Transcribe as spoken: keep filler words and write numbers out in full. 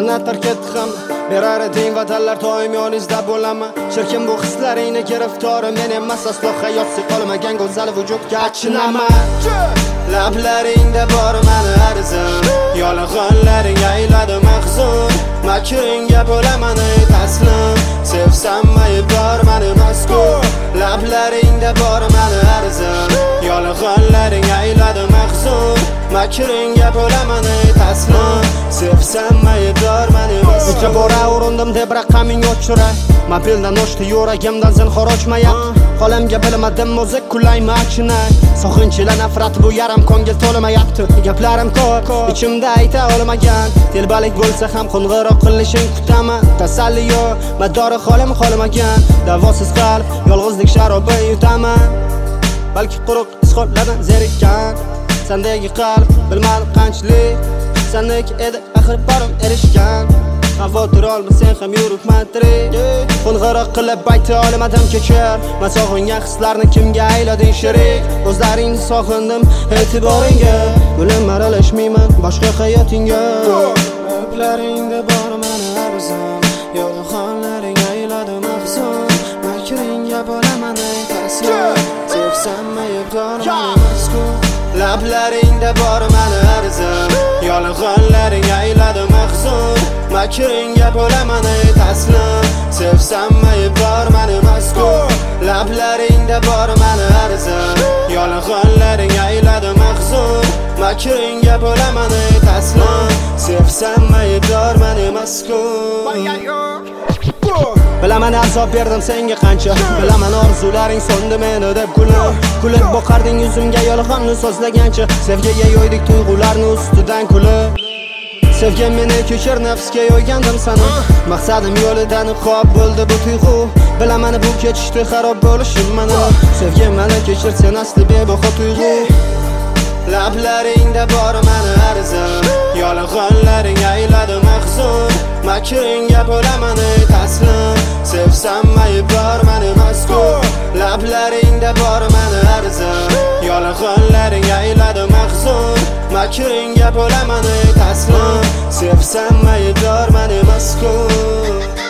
Jannat tark etdi ham berar eding vatanlar to'yim yoningizda bo'laman. Shirkin bu hislaringni giriftori men emas, aslo hayotsi qolmagan go'zal vujudga achinaman. Lablaringda bor mani arzim, yolg'onlaring ayladi mahzun. Makringga bo'laman ey taslim, sevsam aybdor mani mazkur. Lablaringda bor mani arzim, yolg'onlaring ayladi mahzun. Makringga bo'laman ey taslim, sevsam aybdor mani mazkur. Necha bora urindim deb raqaming o'chira, mobildan o'chdi yuragimdan zinhor ochmayapti. Qo'limga bilmadim muzik kulaymi achina. Sog'inchilar nafrat bu yarim ko'ngil to'lmayapti. Gaplarim ko'p, ichimda ayta olmagan. Telbalik bo'lsa ham qo'ng'iroq qilishing kutaman. Tasalli yo'q, madori holim qolmagan. Davosiz qalb, yolg'izlik sharobi yutaman. Balki quruq isqotlardan zerikkan. Sendagi qalb bilmadim qanchalik, sendagi edi axir borim erishgan. Xavotir olmasang ham yuribman tirik. Qo'ng'iroq qilib ayta olmadim kechir. Men sog'ingan hislarni kimga aylading sherik? O'zlaringni sog'indim e'tiboringga, bilim aralashmayman boshqa hayotingga. Lablaringda bor mani arzim, yolg'onlaring ayladi mahzun. Makringga bo'laman ey taslim, sevsam aybdor mani mazkur. Lablaringda bor mani arzim, yolg'onlaring ayladi mahzun. Makringga bo'laman ey taslim, sevsam aybdor mani mazkur. Lablaringda bor mani arzim, yolg'onlaring ayladi mahzun. Makringga bo'laman ey taslim, sevsam aybdor mani mazkur. Bilaman azob berdim senga qancha, bilaman orzularing so'ndi meni deb kulib. Kulib boqarding yuzimga yolg'onni so'zlagancha, sevgiga yo'ydik tuyg'ularni ustidan kulib. Sevgim meni kechir, nafsga yo'ygandim sani. Maqsadim yo'lidan qo'p bo'ldi bu tuyg'u. Bilaman bu ketishdi xarob bo'lishim meni. Sevgim meni kechir, sen asli bebaho tuyg'u. Lablaringda bor mani arzim, yolg'onlaring ayladi mahzun. Makringga bo'laman ey taslim, sevsam aybdor mani mazkur. Lablaringda bor mani arzim, yolg'onlaring ayladi mahzun. Makringga bo'laman ey taslim, sevsam aybdor mani mazkur.